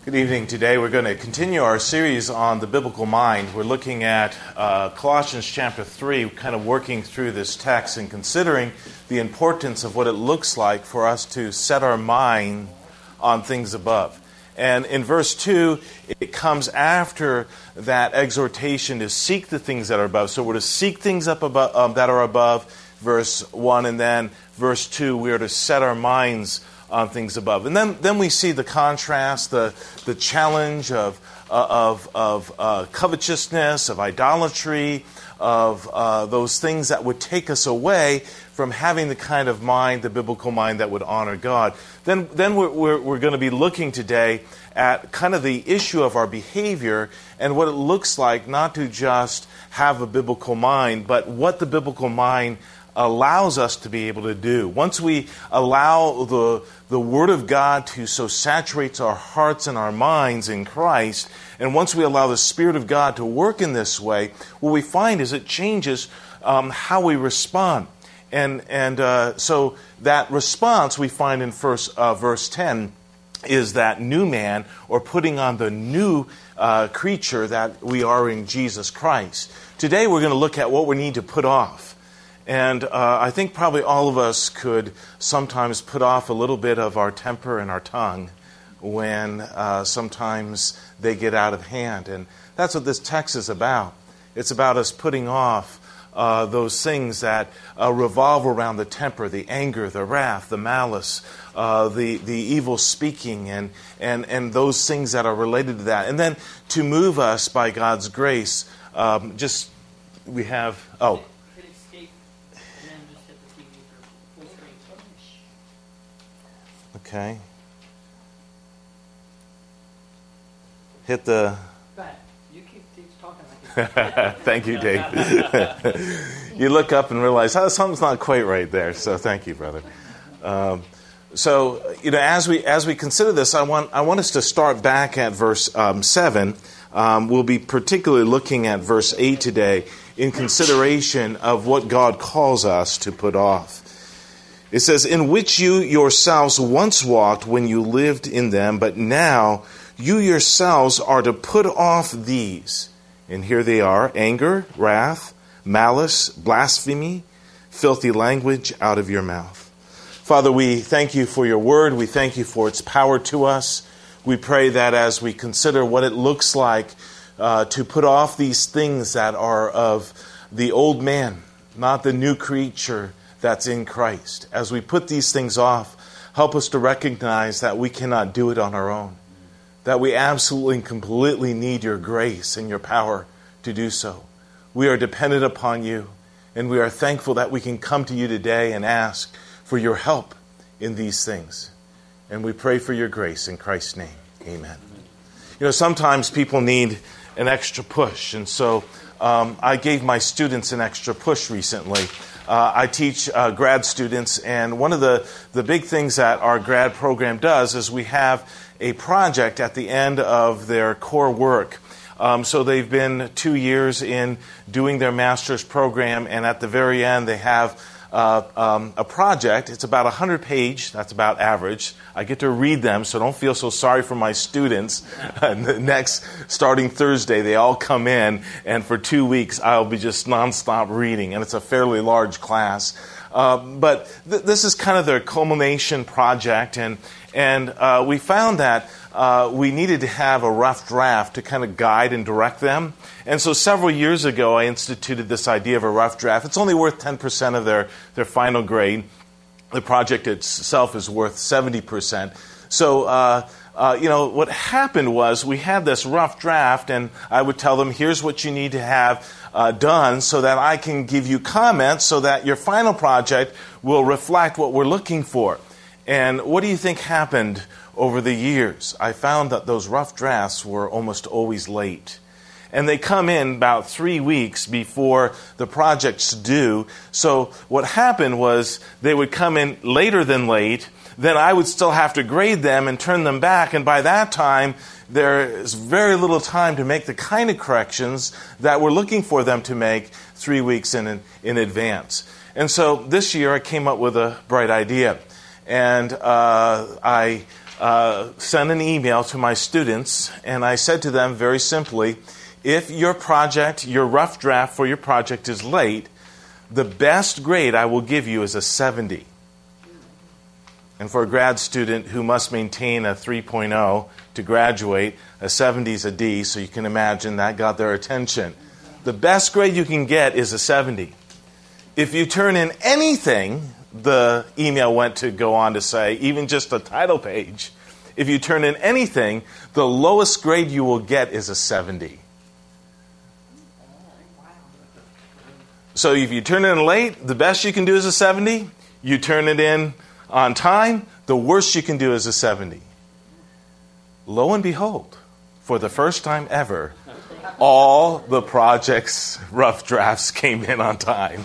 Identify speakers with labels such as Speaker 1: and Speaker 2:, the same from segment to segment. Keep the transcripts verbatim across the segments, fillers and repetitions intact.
Speaker 1: Good evening. Today we're going to continue our series on the biblical mind. We're looking at uh, Colossians chapter three, kind of working through this text and considering the importance of what it looks like for us to set our mind on things above. And in verse two, it comes after that exhortation to seek the things that are above. So we're to seek things up above, um, that are above, verse one, and then verse two, we are to set our minds on things above. And then, then we see the contrast, the the challenge of uh, of of uh, covetousness, of idolatry, of uh, those things that would take us away from having the kind of mind, the biblical mind that would honor God. Then then we're we're, we're going to be looking today at kind of the issue of our behavior and what it looks like not to just have a biblical mind, but what the biblical mind allows us to be able to do. Once we allow the the Word of God to so saturate our hearts and our minds in Christ, and once we allow the Spirit of God to work in this way, what we find is it changes um, how we respond. And and uh, so that response we find in first, uh, verse ten is that new man, or putting on the new uh, creature that we are in Jesus Christ. Today we're going to look at what we need to put off. And uh, I think probably all of us could sometimes put off a little bit of our temper and our tongue when uh, sometimes they get out of hand. And that's what this text is about. It's about us putting off uh, those things that uh, revolve around the temper, the anger, the wrath, the malice, uh, the, the evil speaking, and, and, and those things that are related to that. And then to move us by God's grace, um, just we have... oh. Okay. Hit the...
Speaker 2: Go ahead. You keep, keep talking like you.
Speaker 1: Thank you, Dave. You look up and realize, oh, something's not quite right there. So thank you, brother. Um, so, you know, as we as we consider this, I want I want us to start back at verse um, seven. Um, we'll be particularly looking at verse eight today in consideration of what God calls us to put off. It says, in which you yourselves once walked when you lived in them, but now you yourselves are to put off these. And here they are: anger, wrath, malice, blasphemy, filthy language out of your mouth. Father, we thank you for your word. We thank you for its power to us. We pray that as we consider what it looks like uh, to put off these things that are of the old man, not the new creature that's in Christ. As we put these things off, help us to recognize that we cannot do it on our own, that we absolutely and completely need your grace and your power to do so. We are dependent upon you, and we are thankful that we can come to you today and ask for your help in these things. And we pray for your grace in Christ's name. Amen. You know, sometimes people need an extra push, and so um, I gave my students an extra push recently. Uh, I teach uh, grad students, and one of the, the big things that our grad program does is we have a project at the end of their core work. Um, so they've been two years in doing their master's program, and at the very end they have uh, um, a project. It's about one hundred page. That's about average. I get to read them, so don't feel so sorry for my students. Next, starting Thursday, they all come in, and for two weeks I'll be just nonstop reading, and it's a fairly large class. Uh, but th- this is kind of their culmination project, and and uh, we found that uh, we needed to have a rough draft to kind of guide and direct them. And so several years ago, I instituted this idea of a rough draft. It's only worth ten percent of their, their final grade. The project itself is worth seventy percent. So, uh, uh, you know, what happened was we had this rough draft, and I would tell them, here's what you need to have uh, done so that I can give you comments so that your final project will reflect what we're looking for. And what do you think happened over the years? I found that those rough drafts were almost always late. And they come in about three weeks before the project's due. So what happened was they would come in later than late. Then I would still have to grade them and turn them back. And by that time, there is very little time to make the kind of corrections that we're looking for them to make three weeks in, in advance. And so this year I came up with a bright idea. And uh, I uh, sent an email to my students, and I said to them very simply, if your project, your rough draft for your project is late, the best grade I will give you is a seventy. And for a grad student who must maintain a three point oh to graduate, a seventy is a D, so you can imagine that got their attention. The best grade you can get is a seventy. If you turn in anything, the email went to go on to say, even just a title page, if you turn in anything, the lowest grade you will get is a seventy. So if you turn it in late, the best you can do is a seventy. You turn it in on time, the worst you can do is a seventy. Lo and behold, for the first time ever, all the project's rough drafts came in on time.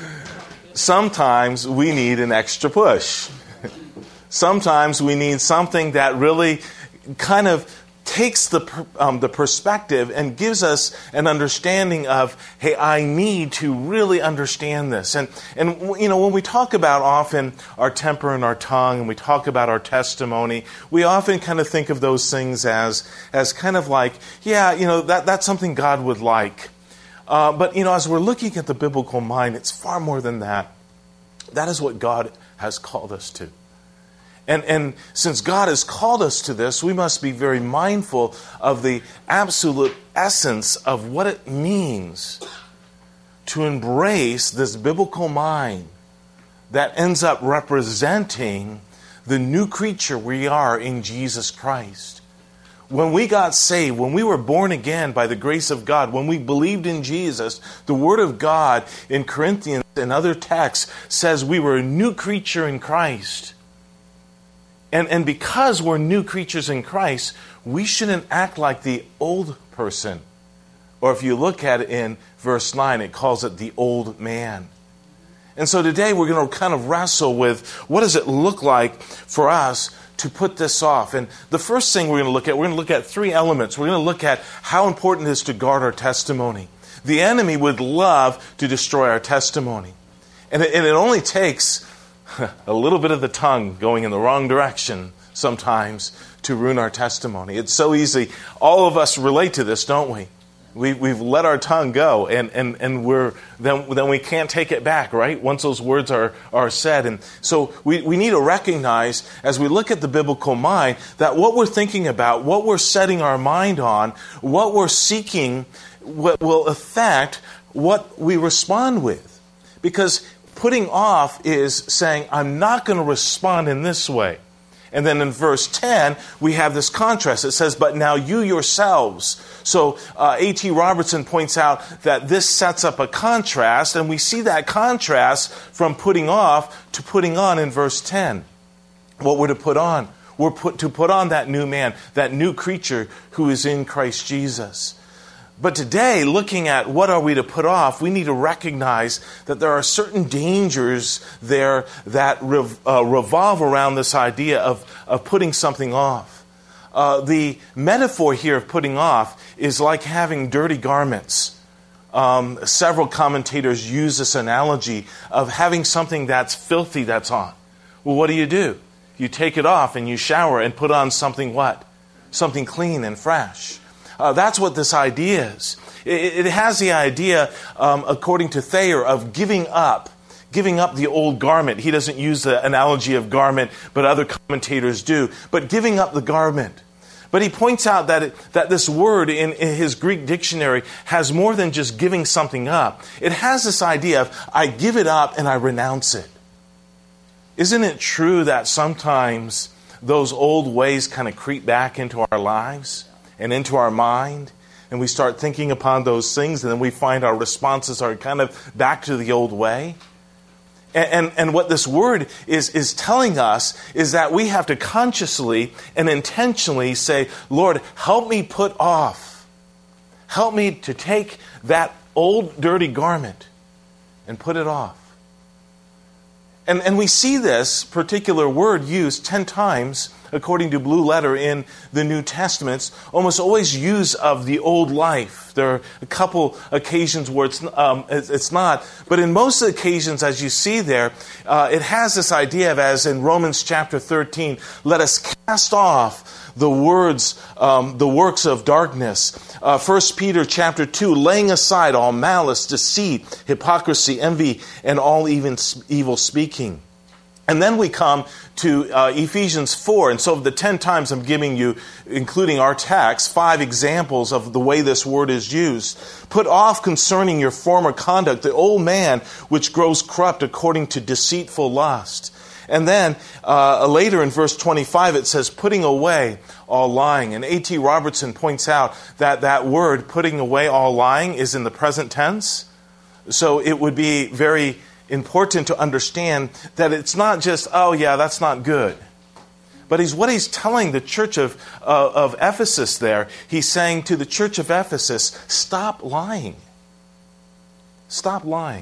Speaker 1: Sometimes we need an extra push. Sometimes we need something that really kind of takes the um, the perspective and gives us an understanding of, hey, I need to really understand this. And, and you know, when we talk about often our temper and our tongue, and we talk about our testimony, we often kind of think of those things as, as kind of like, yeah, you know, that, that's something God would like. Uh, but, you know, as we're looking at the biblical mind, it's far more than that. That is what God has called us to. And, and since God has called us to this, we must be very mindful of the absolute essence of what it means to embrace this biblical mind that ends up representing the new creature we are in Jesus Christ. When we got saved, when we were born again by the grace of God, when we believed in Jesus, the Word of God in Corinthians and other texts says we were a new creature in Christ. And, and because we're new creatures in Christ, we shouldn't act like the old person. Or if you look at it in verse nine, it calls it the old man. And so today we're going to kind of wrestle with what does it look like for us to put this off. And the first thing we're going to look at, we're going to look at three elements. We're going to look at how important it is to guard our testimony. The enemy would love to destroy our testimony. And it, and it only takes a little bit of the tongue going in the wrong direction sometimes to ruin our testimony. It's so easy. All of us relate to this, don't we? We we've let our tongue go, and, and, and we're then then we can't take it back, right? Once those words are, are said. And so we, we need to recognize, as we look at the biblical mind, that what we're thinking about, what we're setting our mind on, what we're seeking, what will affect what we respond with. Because putting off is saying, I'm not going to respond in this way. And then in verse ten, we have this contrast. It says, but now you yourselves. So uh, A T Robertson points out that this sets up a contrast, and we see that contrast from putting off to putting on in verse ten. What we're to put on? We're put, to put on that new man, that new creature who is in Christ Jesus. But today, looking at what are we to put off, we need to recognize that there are certain dangers there that rev, uh, revolve around this idea of, of putting something off. Uh, the metaphor here of putting off is like having dirty garments. Um, several commentators use this analogy of having something that's filthy that's on. Well, what do you do? You take it off and you shower and put on something what? Something clean and fresh. Uh, that's what this idea is. It, it has the idea, um, according to Thayer, of giving up, giving up the old garment. He doesn't use the analogy of garment, but other commentators do. But giving up the garment. But he points out that it, that this word in, in his Greek dictionary has more than just giving something up. It has this idea of, I give it up and I renounce it. Isn't it true that sometimes those old ways kind of creep back into our lives and into our mind, and we start thinking upon those things, and then we find our responses are kind of back to the old way? And, and, and what this word is, is telling us is that we have to consciously and intentionally say, Lord, help me put off. Help me to take that old dirty garment and put it off. And, and we see this particular word used ten times according to Blue Letter in the New Testaments, almost always use of the old life. There are a couple occasions where it's, um, it's not. But in most occasions, as you see there, uh, it has this idea of, as in Romans chapter thirteen, let us cast off the words, um, the works of darkness. Uh, First Peter chapter two, laying aside all malice, deceit, hypocrisy, envy, and all even evil speaking. And then we come to uh, Ephesians four. And so of the ten times I'm giving you, including our text, five examples of the way this word is used. Put off concerning your former conduct the old man which grows corrupt according to deceitful lust. And then uh, later in verse twenty-five it says, putting away all lying. And A T Robertson points out that that word, putting away all lying, is in the present tense. So it would be very important to understand that it's not just, oh yeah, that's not good. But he's what he's telling the church of, uh, of Ephesus there. He's saying to the church of Ephesus, stop lying. Stop lying.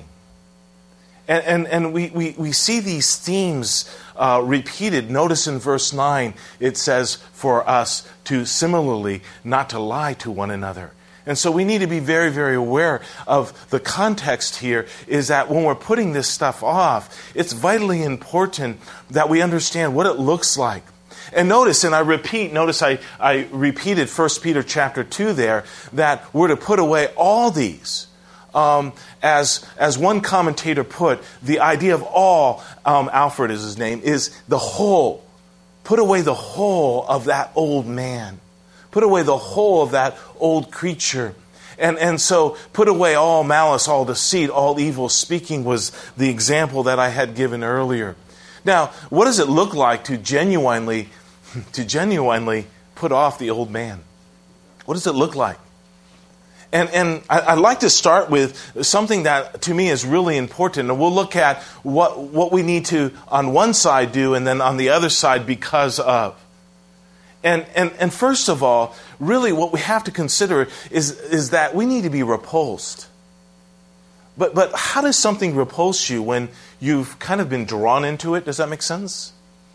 Speaker 1: And, and, and we, we, we see these themes uh, repeated. Notice in verse nine, it says for us to similarly not to lie to one another. And so we need to be very, very aware of the context here is that when we're putting this stuff off, it's vitally important that we understand what it looks like. And notice, and I repeat, notice I, I repeated First Peter chapter two there, that we're to put away all these. Um, as, as one commentator put, the idea of all, um, Alfred is his name, is the whole. Put away the whole of that old man. Put away the whole of that old creature. And, and so put away all malice, all deceit, all evil speaking was the example that I had given earlier. Now, what does it look like to genuinely, to genuinely put off the old man? What does it look like? And, and I'd like to start with something that to me is really important. And we'll look at what, what we need to on one side do and then on the other side because of. And, and and first of all, really what we have to consider is, is that we need to be repulsed. But but how does something repulse you when you've kind of been drawn into it? Does that make sense?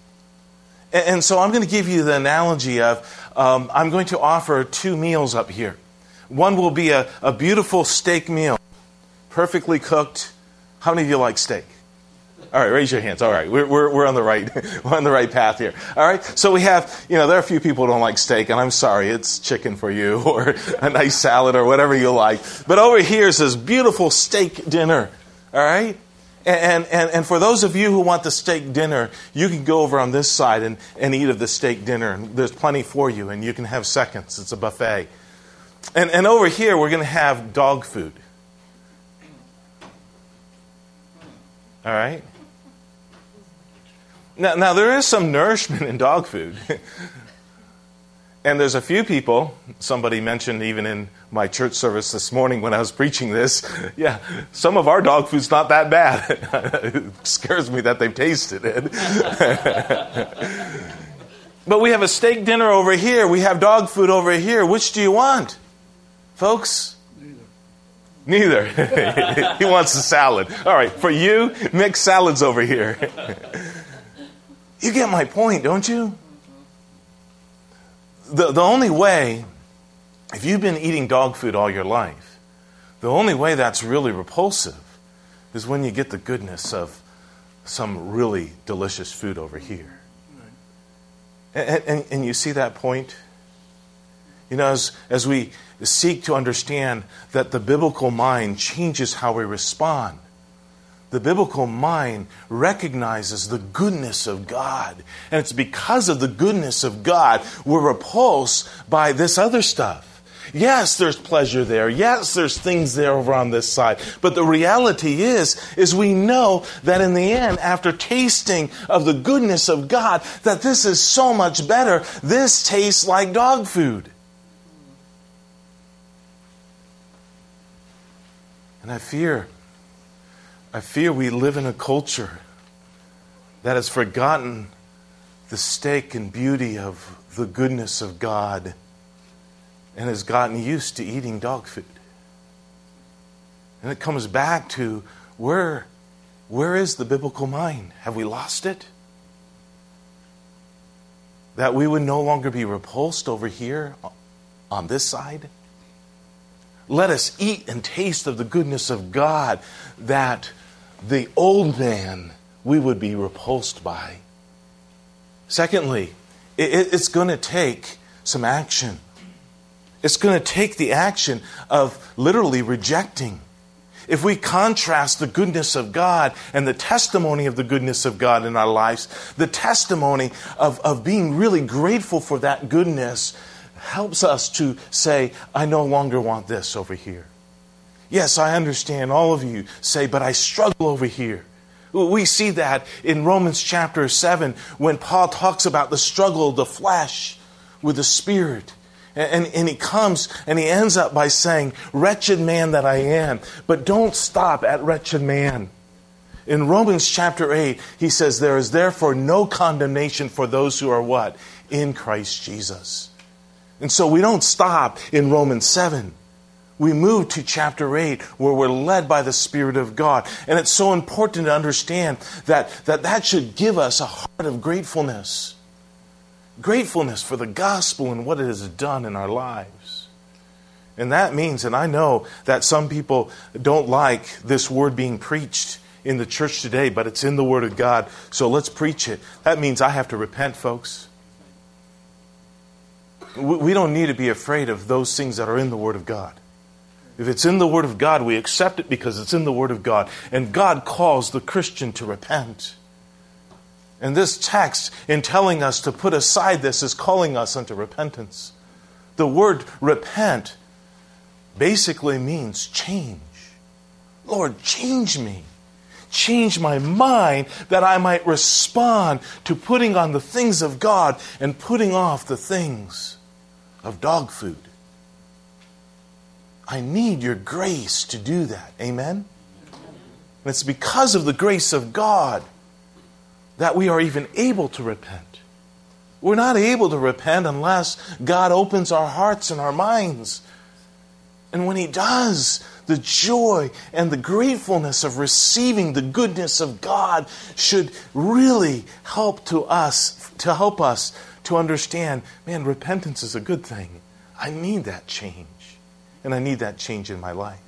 Speaker 1: And, and so I'm going to give you the analogy of, um, I'm going to offer two meals up here. One will be a, a beautiful steak meal, perfectly cooked. How many of you like steak? All right, raise your hands. All right, we're we're we're on the right we're on the right path here. All right, so we have, you know, there are a few people who don't like steak, and I'm sorry, it's chicken for you, or a nice salad, or whatever you like. But over here is this beautiful steak dinner. All right, and and and for those of you who want the steak dinner, you can go over on this side and and eat of the steak dinner. And there's plenty for you, and you can have seconds. It's a buffet. And and over here we're going to have dog food. All right. Now, now, there is some nourishment in dog food. And there's a few people, somebody mentioned even in my church service this morning when I was preaching this, yeah, some of our dog food's not that bad. It scares me that they've tasted it. But we have a steak dinner over here. We have dog food over here. Which do you want, folks? Neither. Neither. He wants a salad. All right, for you, mixed salads over here. You get my point, don't you? The, the only way, if you've been eating dog food all your life, the only way that's really repulsive is when you get the goodness of some really delicious food over here. And, and, and you see that point? You know, as, as we seek to understand that the biblical mind changes how we respond, the biblical mind recognizes the goodness of God. And it's because of the goodness of God we're repulsed by this other stuff. Yes, there's pleasure there. Yes, there's things there over on this side. But the reality is, is we know that in the end, after tasting of the goodness of God, that this is so much better. This tastes like dog food. And I fear I fear we live in a culture that has forgotten the stake and beauty of the goodness of God and has gotten used to eating dog food. And it comes back to where, where is the biblical mind? Have we lost it? that we would no longer be repulsed over here on this side. Let us eat and taste of the goodness of God, that the old man we would be repulsed by. Secondly, it's going to take some action. It's going to take the action of literally rejecting. If we contrast the goodness of God and the testimony of the goodness of God in our lives, the testimony of, of being really grateful for that goodness helps us to say, I no longer want this over here. Yes, I understand all of you say, but I struggle over here. We see that in Romans chapter seven when Paul talks about the struggle of the flesh with the Spirit. And, and he comes and he ends up by saying, wretched man that I am. But don't stop at wretched man. In Romans chapter eight, he says, there is therefore no condemnation for those who are what? In Christ Jesus. And so we don't stop in Romans seven. We move to chapter eight where we're led by the Spirit of God. And it's so important to understand that that, that should give us a heart of gratefulness. Gratefulness for the gospel and what it has done in our lives. And that means, and I know that some people don't like this word being preached in the church today, but it's in the Word of God, so let's preach it. That means I have to repent, folks. We don't need to be afraid of those things that are in the Word of God. If it's in the Word of God, we accept it because it's in the Word of God. And God calls the Christian to repent. And this text, in telling us to put aside this, is calling us unto repentance. The word repent basically means change. Lord, change me. Change my mind that I might respond to putting on the things of God and putting off the things of dog food. I need your grace to do that. Amen? And it's because of the grace of God that we are even able to repent. We're not able to repent unless God opens our hearts and our minds. And when He does, the joy and the gratefulness of receiving the goodness of God should really help to us, to help us to understand, man, repentance is a good thing. I need that change. And I need that change in my life.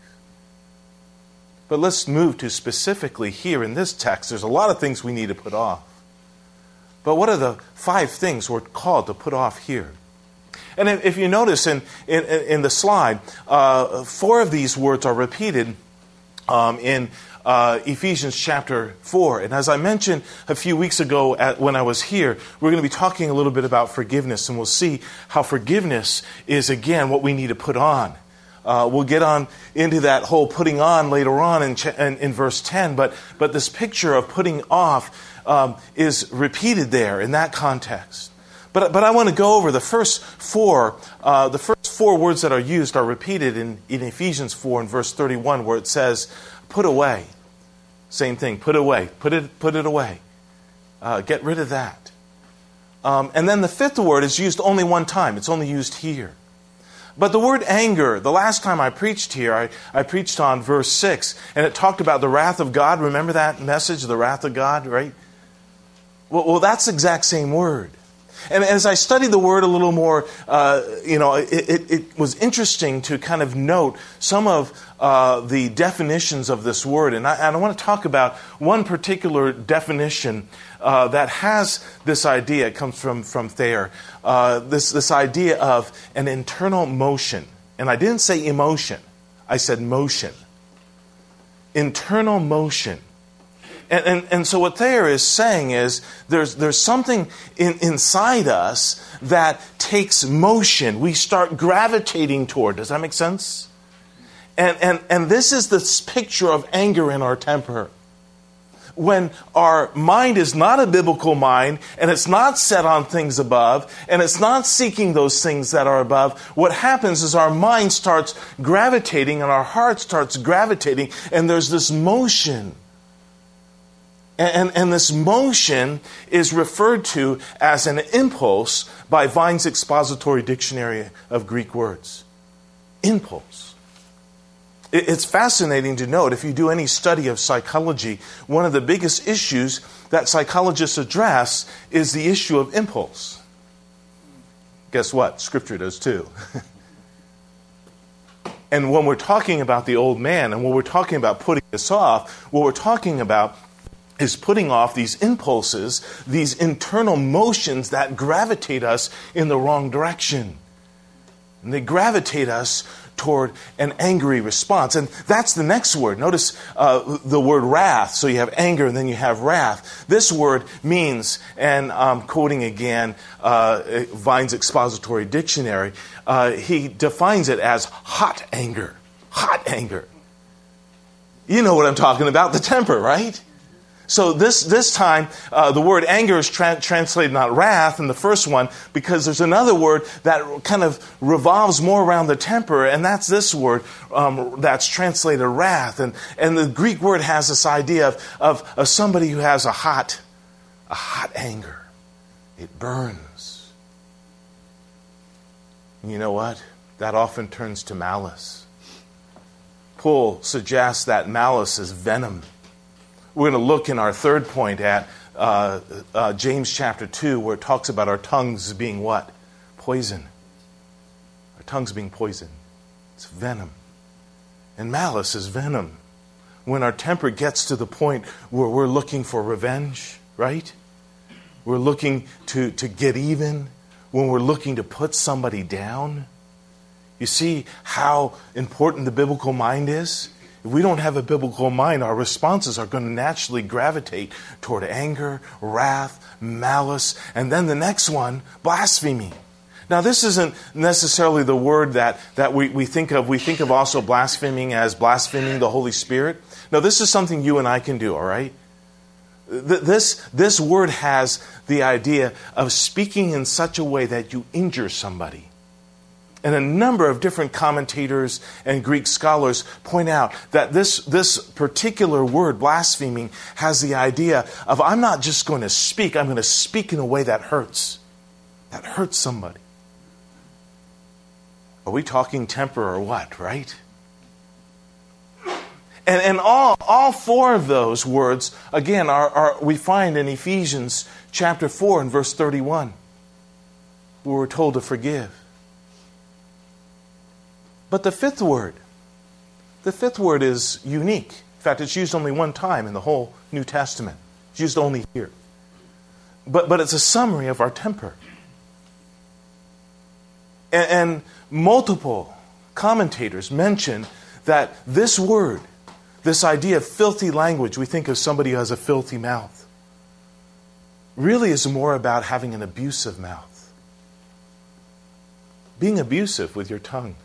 Speaker 1: But let's move to specifically here in this text. There's a lot of things we need to put off. But what are the five things we're called to put off here? And if you notice in, in, in the slide, uh, four of these words are repeated um, in uh, Ephesians chapter four. And as I mentioned a few weeks ago at, when I was here, we're going to be talking a little bit about forgiveness. And we'll see how forgiveness is, again, what we need to put on. Uh, we'll get on into that whole putting on later on in, ch- in, in verse ten, but but this picture of putting off um, is repeated there in that context. But but I want to go over the first four. Uh, the first four words that are used are repeated in, in Ephesians four in verse thirty-one, where it says, "Put away." Same thing. Put away. Put it. Put it away. Uh, get rid of that. Um, and then the fifth word is used only one time. It's only used here. But the word anger, the last time I preached here, I, I preached on verse six, and it talked about the wrath of God. Remember that message, the wrath of God, right? Well, well that's the exact same word. And as I studied the word a little more, uh, you know, it, it, it was interesting to kind of note some of uh, the definitions of this word. And I, and I want to talk about one particular definition uh, that has this idea. It comes from, from Thayer. Uh, this, this idea of an internal motion. And I didn't say emotion. I said motion. Internal motion. And, and, and so what Thayer is saying is there's there's something in, inside us that takes motion. We start gravitating toward. Does that make sense? And, and, and this is this picture of anger in our temper. When our mind is not a biblical mind, and it's not set on things above, and it's not seeking those things that are above, what happens is our mind starts gravitating and our heart starts gravitating, and there's this motion. And, and, and this motion is referred to as an impulse by Vine's Expository Dictionary of Greek Words. Impulse. It, it's fascinating to note, if you do any study of psychology, one of the biggest issues that psychologists address is the issue of impulse. Guess what? Scripture does too. And when we're talking about the old man, and when we're talking about putting this off, what we're talking about is putting off these impulses, these internal motions that gravitate us in the wrong direction. And they gravitate us toward an angry response. And that's the next word. Notice uh, the word wrath. So you have anger and then you have wrath. This word means, and I'm quoting again uh, Vine's Expository Dictionary, uh, he defines it as hot anger. Hot anger. You know what I'm talking about, the temper, right? So this this time, uh, the word anger is tra- translated not wrath in the first one, because there's another word that kind of revolves more around the temper, and that's this word um, that's translated wrath. And, and the Greek word has this idea of, of, of somebody who has a hot, a hot anger. It burns. And you know what? That often turns to malice. Paul suggests that malice is venom. We're going to look in our third point at uh, uh, James chapter two, where it talks about our tongues being what? Poison. Our tongues being poison. It's venom. And malice is venom. When our temper gets to the point where we're looking for revenge, right? We're looking to, to get even. When we're looking to put somebody down. You see how important the biblical mind is? If we don't have a biblical mind, our responses are going to naturally gravitate toward anger, wrath, malice, and then the next one, blasphemy. Now, this isn't necessarily the word that, that we, we think of. We think of also blaspheming as blaspheming the Holy Spirit. No, this is something you and I can do, all right? This, this word has the idea of speaking in such a way that you injure somebody. And a number of different commentators and Greek scholars point out that this, this particular word, blaspheming, has the idea of I'm not just going to speak, I'm going to speak in a way that hurts. That hurts somebody. Are we talking temper or what, right? And, and all, all four of those words, again, are, are we find in Ephesians chapter four and verse thirty-one, where we're told to forgive. But the fifth word, the fifth word is unique. In fact, it's used only one time in the whole New Testament. It's used only here. But, but it's a summary of our temper. And, and multiple commentators mention that this word, this idea of filthy language, we think of somebody who has a filthy mouth, really is more about having an abusive mouth. Being abusive with your tongue.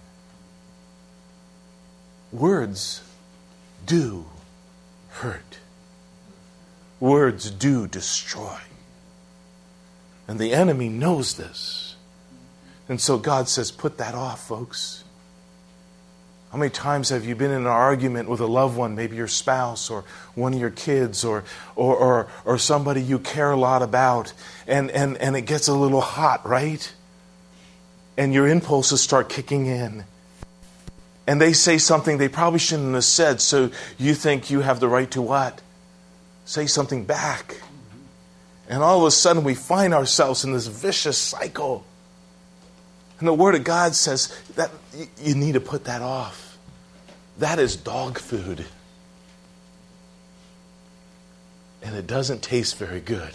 Speaker 1: Words do hurt. Words do destroy. And the enemy knows this. And so God says, put that off, folks. How many times have you been in an argument with a loved one, maybe your spouse or one of your kids or or or, or somebody you care a lot about, and, and, and it gets a little hot, right? And your impulses start kicking in. And they say something they probably shouldn't have said, so you think you have the right to what? Say something back. And all of a sudden we find ourselves in this vicious cycle. And the Word of God says that you need to put that off. That is dog food. And it doesn't taste very good.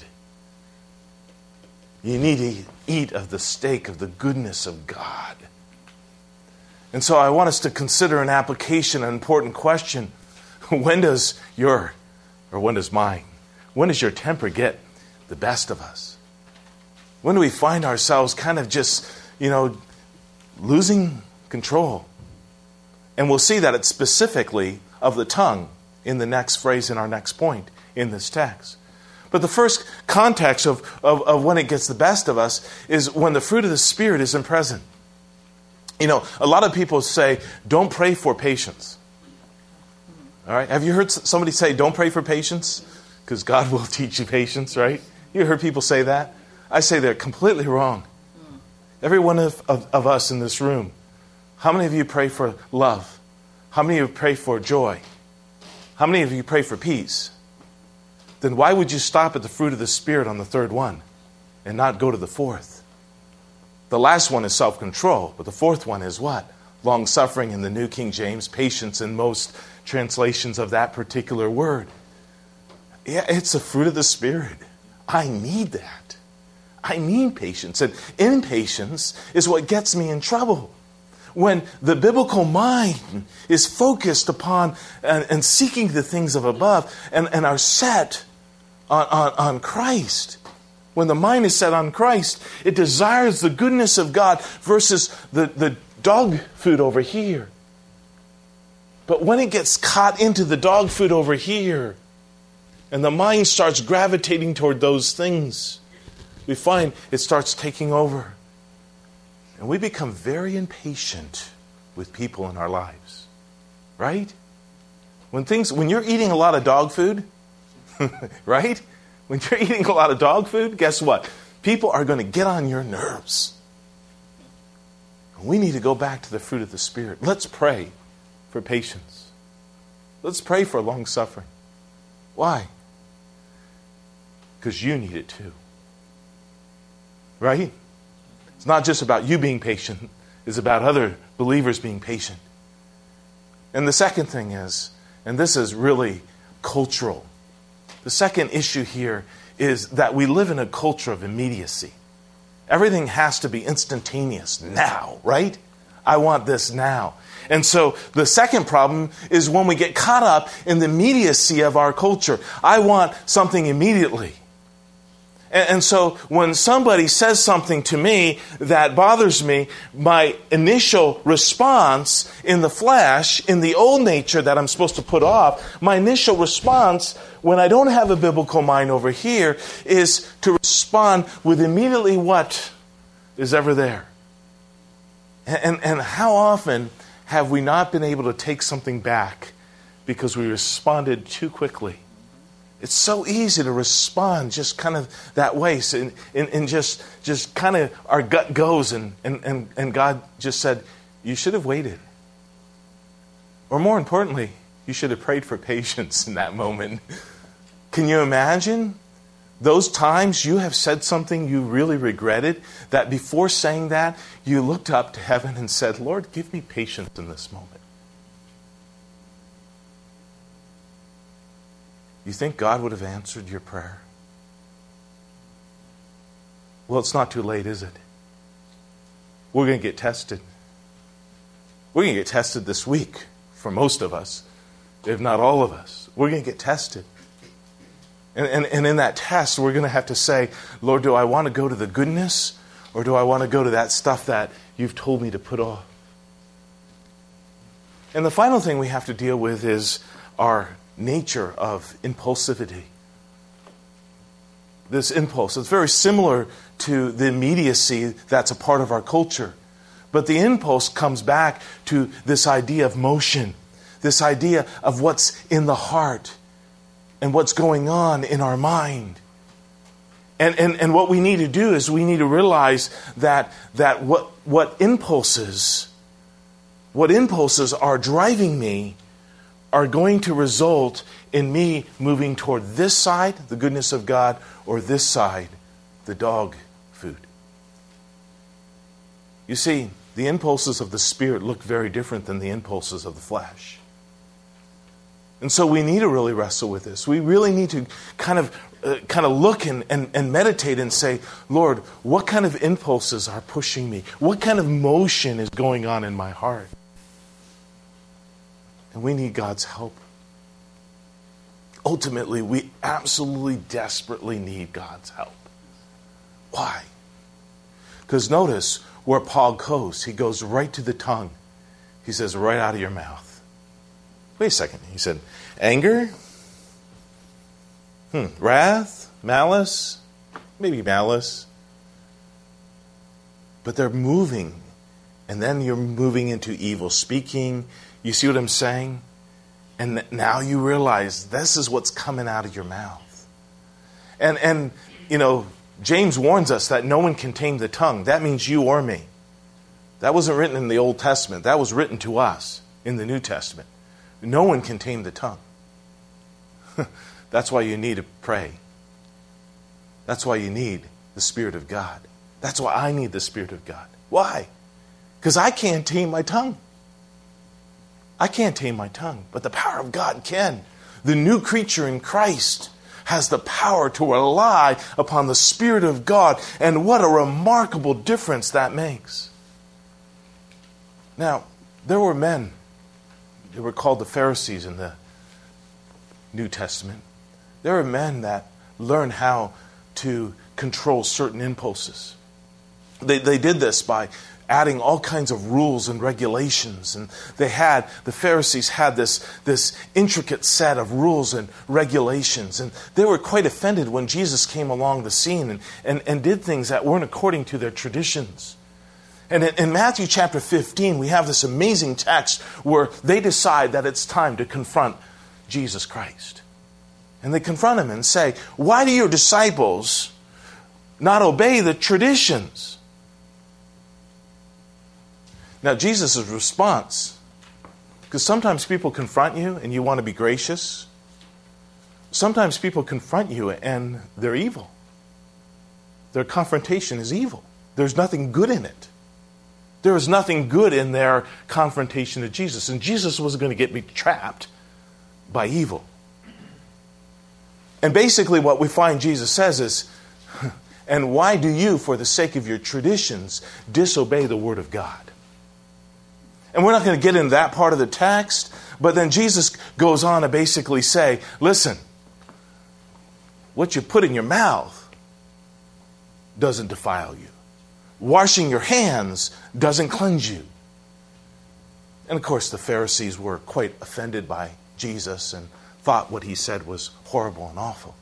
Speaker 1: You need to eat of the steak of the goodness of God. And so I want us to consider an application, an important question. When does your, or when does mine, when does your temper get the best of us? When do we find ourselves kind of just, you know, losing control? And we'll see that it's specifically of the tongue in the next phrase in our next point in this text. But the first context of, of, of when it gets the best of us is when the fruit of the Spirit isn't present. You know, a lot of people say, don't pray for patience. All right? Have you heard somebody say, don't pray for patience? Because God will teach you patience, right? You heard people say that? I say they're completely wrong. Every one of, of, of us in this room, how many of you pray for love? How many of you pray for joy? How many of you pray for peace? Then why would you stop at the fruit of the Spirit on the third one and not go to the fourth? The last one is self-control, but the fourth one is what? Long-suffering in the New King James, patience in most translations of that particular word. Yeah, it's a fruit of the Spirit. I need that. I need patience. And impatience is what gets me in trouble. When the biblical mind is focused upon and, and seeking the things of above and, and are set on, on, on Christ. When the mind is set on Christ, it desires the goodness of God versus the, the dog food over here. But when it gets caught into the dog food over here, and the mind starts gravitating toward those things, we find it starts taking over. And we become very impatient with people in our lives. Right? When things, when you're eating a lot of dog food, right? When you're eating a lot of dog food, guess what? People are going to get on your nerves. We need to go back to the fruit of the Spirit. Let's pray for patience. Let's pray for long suffering. Why? Because you need it too. Right? It's not just about you being patient. It's about other believers being patient. And the second thing is, and this is really cultural, the second issue here is that we live in a culture of immediacy. Everything has to be instantaneous now, right? I want this now. And so the second problem is when we get caught up in the immediacy of our culture. I want something immediately. And so when somebody says something to me that bothers me, my initial response in the flesh, in the old nature that I'm supposed to put off, my initial response when I don't have a biblical mind over here is to respond with immediately what is ever there. And, and how often have we not been able to take something back because we responded too quickly? It's so easy to respond just kind of that way. So, and, and just just kind of our gut goes and, and, and, and God just said, you should have waited. Or more importantly, you should have prayed for patience in that moment. Can you imagine those times you have said something you really regretted, that before saying that, you looked up to heaven and said, Lord, give me patience in this moment. You think God would have answered your prayer? Well, it's not too late, is it? We're going to get tested. We're going to get tested this week for most of us, if not all of us. We're going to get tested. And, and, and in that test, we're going to have to say, Lord, do I want to go to the goodness or do I want to go to that stuff that you've told me to put off? And the final thing we have to deal with is our nature of impulsivity. This impulse, it's very similar to the immediacy that's a part of our culture. But the impulse comes back to this idea of motion, this idea of what's in the heart and what's going on in our mind. And, and, and what we need to do is we need to realize that, that what, what impulses, what impulses are driving me are going to result in me moving toward this side, the goodness of God, or this side, the dog food. You see, the impulses of the Spirit look very different than the impulses of the flesh. And so we need to really wrestle with this. We really need to kind of uh, kind of look and, and, and meditate and say, Lord, what kind of impulses are pushing me? What kind of motion is going on in my heart? And we need God's help. Ultimately, we absolutely desperately need God's help. Why? Because notice where Paul goes. He goes right to the tongue. He says, right out of your mouth. Wait a second. He said, anger? Hmm. Wrath? Malice? Maybe malice. But they're moving. And then you're moving into evil speaking. You see what I'm saying? And now you realize this is what's coming out of your mouth. And, and you know, James warns us that no one can tame the tongue. That means you or me. That wasn't written in the Old Testament. That was written to us in the New Testament. No one can tame the tongue. That's why you need to pray. That's why you need the Spirit of God. That's why I need the Spirit of God. Why? Because I can't tame my tongue. I can't tame my tongue, but the power of God can. The new creature in Christ has the power to rely upon the Spirit of God, and what a remarkable difference that makes. Now, there were men, they were called the Pharisees in the New Testament. There were men that learned how to control certain impulses. They, they did this by adding all kinds of rules and regulations. And they had, the Pharisees had this, this intricate set of rules and regulations. And they were quite offended when Jesus came along the scene and, and, and did things that weren't according to their traditions. And in, in Matthew chapter fifteen, we have this amazing text where they decide that it's time to confront Jesus Christ. And they confront him and say, why do your disciples not obey the traditions? Now, Jesus' response, because sometimes people confront you and you want to be gracious. Sometimes people confront you and they're evil. Their confrontation is evil. There's nothing good in it. There was nothing good in their confrontation to Jesus. And Jesus was going to get me trapped by evil. And basically what we find Jesus says is, and why do you, for the sake of your traditions, disobey the Word of God? And we're not going to get into that part of the text, but then Jesus goes on to basically say, listen, what you put in your mouth doesn't defile you. Washing your hands doesn't cleanse you. And of course, the Pharisees were quite offended by Jesus and thought what he said was horrible and awful.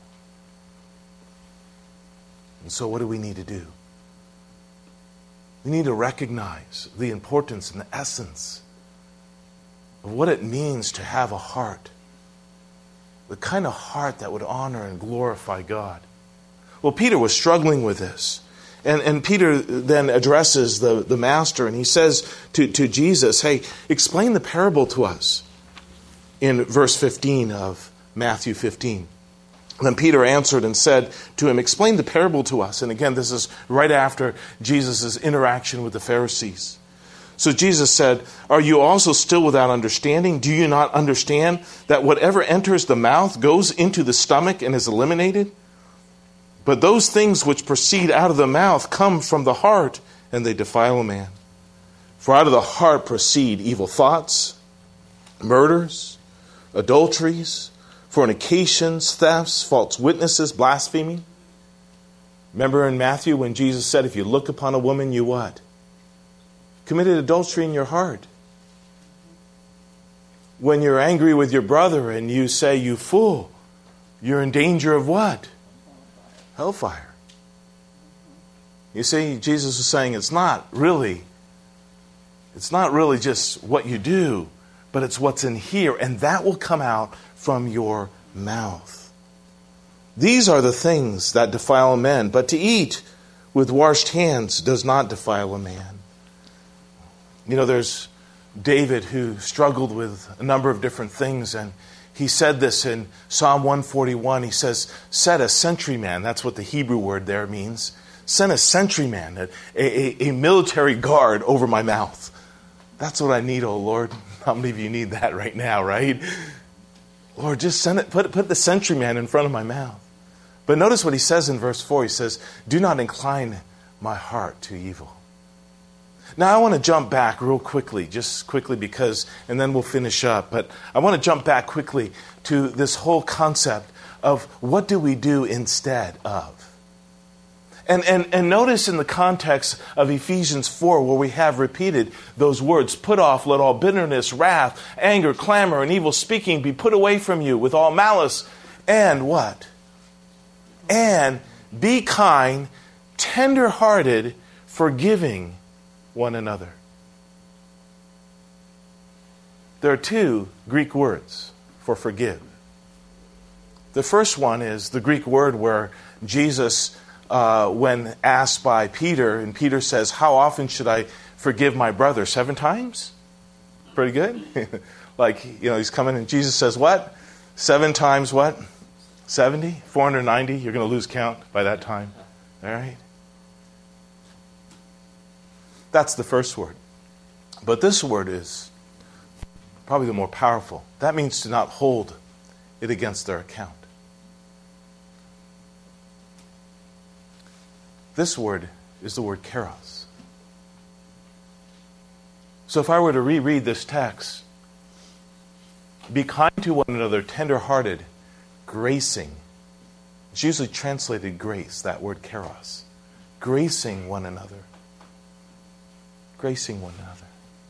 Speaker 1: And so what do we need to do? We need to recognize the importance and the essence of what it means to have a heart. The kind of heart that would honor and glorify God. Well, Peter was struggling with this. And, and Peter then addresses the, the master and he says to, to Jesus, hey, explain the parable to us in verse fifteen of Matthew fifteen. Then Peter answered and said to him, explain the parable to us. And again, this is right after Jesus' interaction with the Pharisees. So Jesus said, are you also still without understanding? Do you not understand that whatever enters the mouth goes into the stomach and is eliminated? But those things which proceed out of the mouth come from the heart, and they defile a man. For out of the heart proceed evil thoughts, murders, adulteries, fornications, thefts, false witnesses, blasphemy. Remember in Matthew when Jesus said, if you look upon a woman, you what? Committed adultery in your heart. When you're angry with your brother and you say, you fool, you're in danger of what? Hellfire. You see, Jesus is saying it's not really, it's not really just what you do, but it's what's in here, and that will come out from your mouth. These are the things that defile a man, but to eat with washed hands does not defile a man. You know, there's David who struggled with a number of different things, and he said this in Psalm one forty-one. He says, set a sentryman, that's what the Hebrew word there means, send a sentryman, a, a, a military guard over my mouth. That's what I need, oh Lord. How many of you need that right now, right? Lord, just send it, put, put the sentryman in front of my mouth. But notice what he says in verse four. He says, do not incline my heart to evil. Now I want to jump back real quickly, just quickly because, and then we'll finish up. But I want to jump back quickly to this whole concept of what do we do instead of? And, and, and notice in the context of Ephesians four where we have repeated those words, put off, let all bitterness, wrath, anger, clamor, and evil speaking be put away from you with all malice. And what? And be kind, tender-hearted, forgiving one another. There are two Greek words for forgive. The first one is the Greek word where Jesus, uh, when asked by Peter, and Peter says, how often should I forgive my brother? Seven times? Pretty good. Like, you know, he's coming and Jesus says, what? Seven times what? seventy? four hundred ninety? You're going to lose count by that time. All right? That's the first word. But this word is probably the more powerful. That means to not hold it against their account. This word is the word kairos. So if I were to reread this text, be kind to one another, tender-hearted, gracing. It's usually translated grace, that word kairos. Gracing one another. Gracing one another.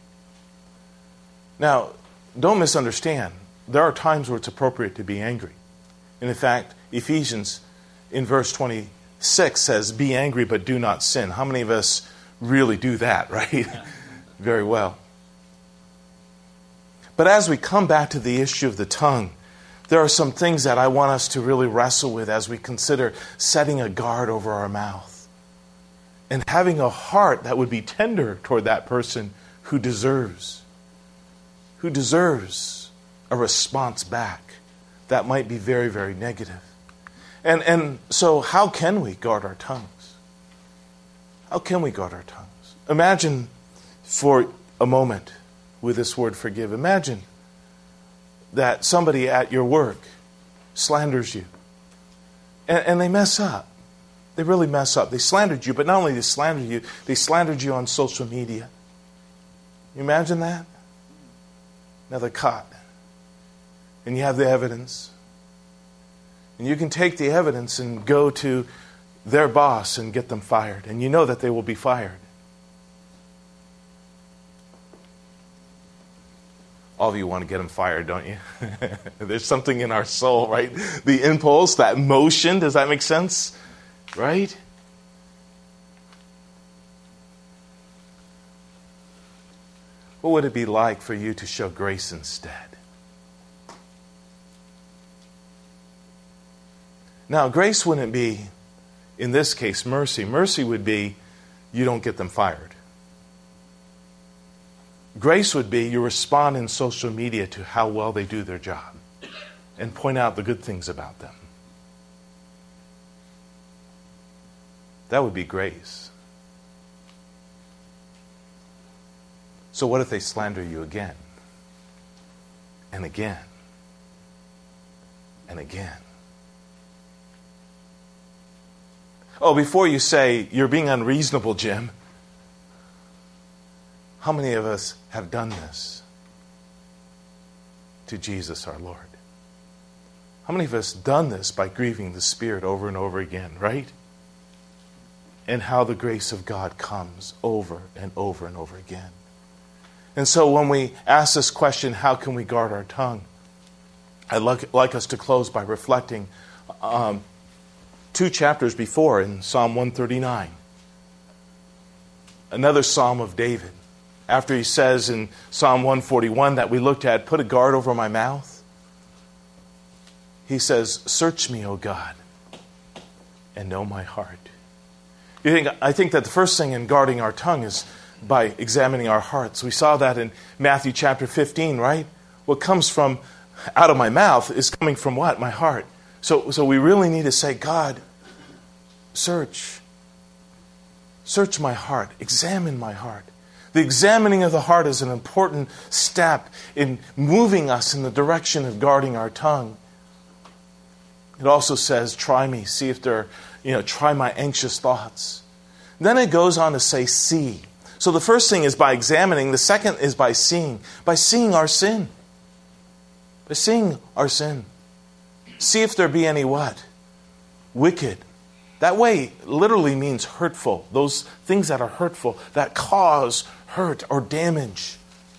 Speaker 1: Now, don't misunderstand. There are times where it's appropriate to be angry. And in fact, Ephesians in verse twenty-six says, be angry but do not sin. How many of us really do that, right? Yeah. Very well. But as we come back to the issue of the tongue, there are some things that I want us to really wrestle with as we consider setting a guard over our mouth and having a heart that would be tender toward that person who deserves, who deserves a response back that might be very, very negative. And, and so how can we guard our tongues? How can we guard our tongues? Imagine for a moment with this word forgive. Imagine that somebody at your work slanders you. And, and they mess up. They really mess up. They slandered you, but not only they slandered you, they slandered you on social media. You imagine that? Now they're caught. And you have the evidence. And you can take the evidence and go to their boss and get them fired. And you know that they will be fired. All of you want to get them fired, don't you? There's something in our soul, right? The impulse, that motion, does that make sense? Right? What would it be like for you to show grace instead? Now, grace wouldn't be, in this case, mercy. Mercy would be you don't get them fired. Grace would be you respond in social media to how well they do their job and point out the good things about them. That would be grace. So what if they slander you again and again and again? Oh, before you say, you're being unreasonable, Jim, how many of us have done this to Jesus our Lord? How many of us done this by grieving the Spirit over and over again, right? And how the grace of God comes over and over and over again. And so when we ask this question, how can we guard our tongue? I'd like, like us to close by reflecting um, two chapters before in Psalm one thirty-nine. Another Psalm of David. After he says in Psalm one forty-one that we looked at, put a guard over my mouth. He says, search me, O God, and know my heart. You think, I think that the first thing in guarding our tongue is by examining our hearts. We saw that in Matthew chapter fifteen, right? What comes from out of my mouth is coming from what? My heart. So, so we really need to say, God, search. Search my heart. Examine my heart. The examining of the heart is an important step in moving us in the direction of guarding our tongue. It also says, try me, see if there are, you know, try my anxious thoughts. Then it goes on to say, see. So the first thing is by examining. The second is by seeing. By seeing our sin. By seeing our sin. See if there be any what? Wicked. That way literally means hurtful. Those things that are hurtful, that cause hurt or damage.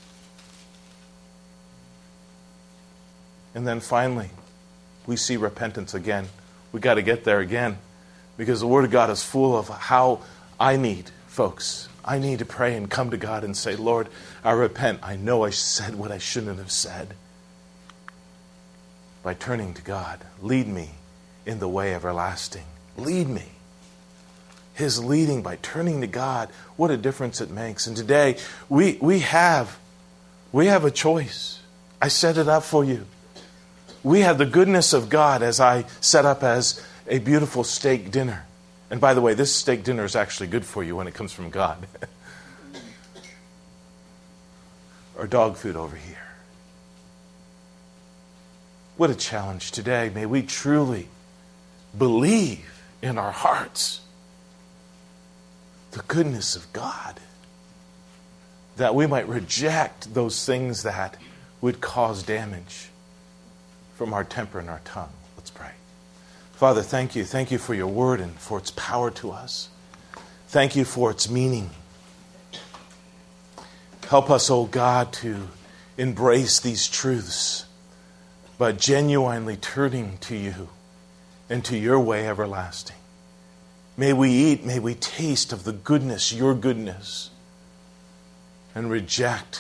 Speaker 1: And then finally, we see repentance again. We got to get there again. Because the Word of God is full of how I need, folks. I need to pray and come to God and say, Lord, I repent. I know I said what I shouldn't have said. By turning to God, lead me in the way everlasting. Lead me. His leading by turning to God, what a difference it makes. And today, we, we have, we have a choice. I set it up for you. We have the goodness of God as I set up as a beautiful steak dinner. And by the way, this steak dinner is actually good for you when it comes from God. or dog food over here. What a challenge today. May we truly believe in our hearts the goodness of God, that we might reject those things that would cause damage from our temper and our tongue. Let's pray. Father, thank you. Thank you for your word and for its power to us. Thank you for its meaning. Help us, O God, to embrace these truths by genuinely turning to you and to your way everlasting. May we eat, may we taste of the goodness, your goodness, and reject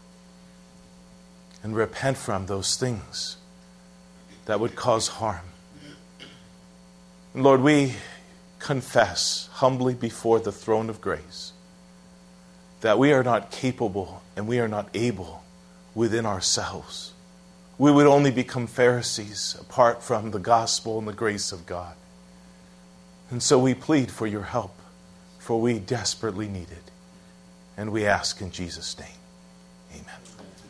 Speaker 1: and repent from those things that would cause harm. And Lord, we confess humbly before the throne of grace that we are not capable and we are not able within ourselves. We would only become Pharisees apart from the gospel and the grace of God. And so we plead for your help, for we desperately need it. And we ask in Jesus' name. Amen.